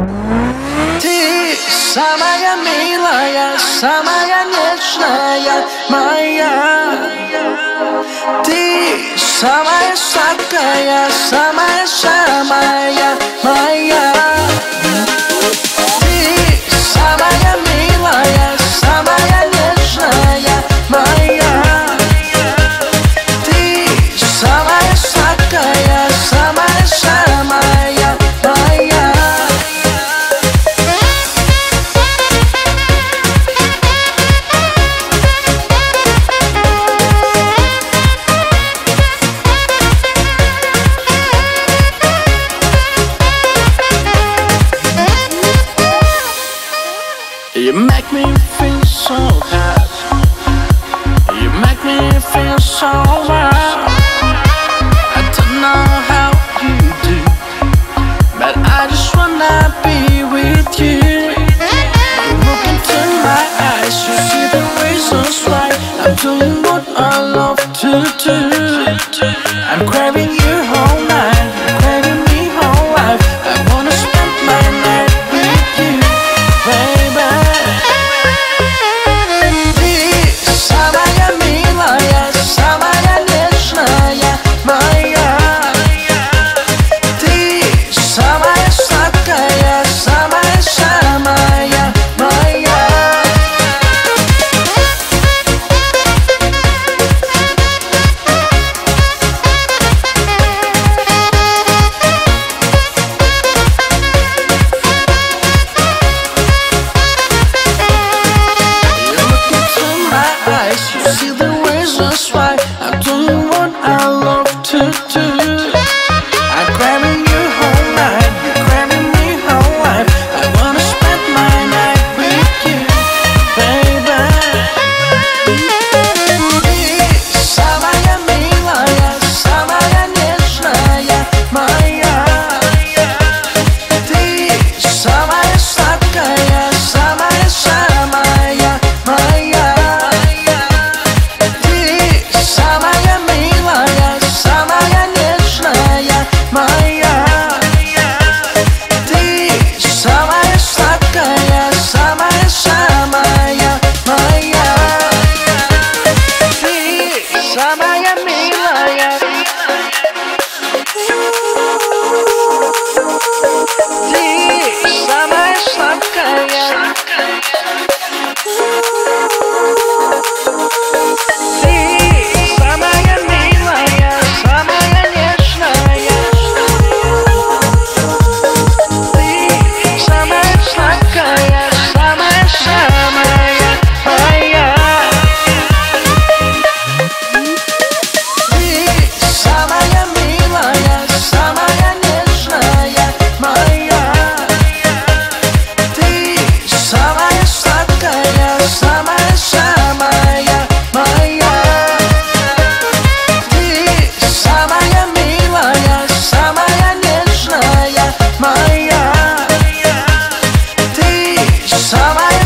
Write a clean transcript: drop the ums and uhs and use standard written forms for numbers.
Ты самая милая, самая нежная моя. Ты самая сладкая, самая-самая моя. Ты самая милая, самая нежная моя. Ты самая сладкая, самая-самая моя. You make me feel so hot. You make me feel so wild. I don't know how you do, but I just wanna be with you. You look into my eyes, you see the reasons why I'm doing what I love to do. I'm craving you whole night, you're craving me whole life. I wanna spend my night with you, baby. Ты самая милая, самая нежная моя. Ты самая сладкая, самая-самая моя. You see the reasons why I'm doing what I love to do. I'm craving you whole night, you're craving me whole life. I wanna spend my night with you, baby. Ты самая милая, самая нежная моя. Ты самая сладкая, самая-самая моя. Самая милая, самая нежная моя. Ты самая сладкая, самая-самая моя. Ты самая милая. Ты самая сладкая. Самая